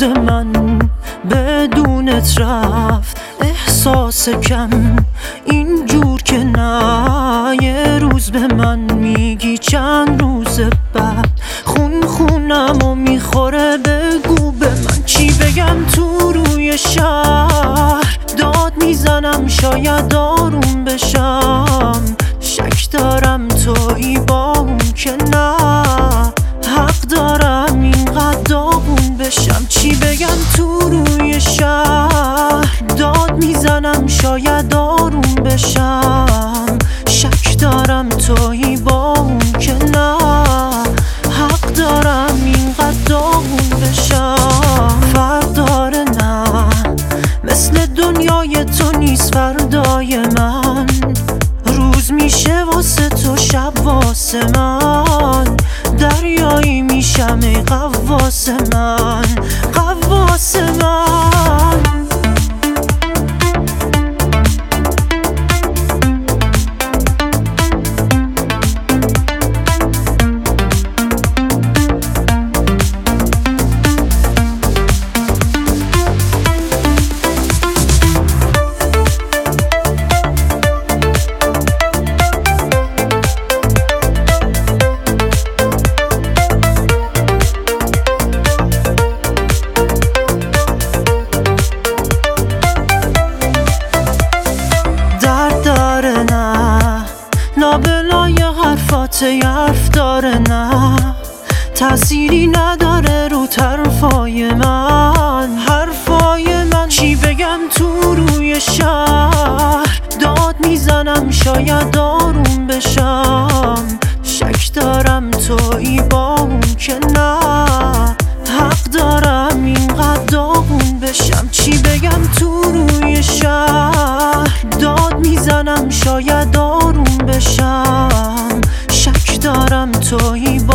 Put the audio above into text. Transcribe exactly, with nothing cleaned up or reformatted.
من بدونت رفت احساس کم اینجور که نه. یه روز به من میگی چند روز بعد خون خونم و میخوره. بگو به من چی بگم تو روی شهر، داد میزنم شاید آروم بشم. شک دارم تویی با اون که نه، حق دارم اینقدر داغون بشم. چی بگم تو روی شهر، داد میزنم شاید آروم بشم. شک دارم تویی با اون که نه، حق دارم اینقدر داغون بشم. فرق داره نه، مثل دنیای تو نیست فردای من. روز میشه واسه تو شب واسه من، دریایی میشم ای غواص من، غواص من. لابلای حرفات یه حرف داره نه، تأثیری نداره رو طرفای من، حرفای من. چی بگم تو روی شهر، داد میزنم شاید آروم بشم. شک دارم تویی با اون که نه، حق دارم اینقدر داغون بشم. چی بگم تو روی شهر، داد میزنم شاید آروم بشم. شک دارم تویی با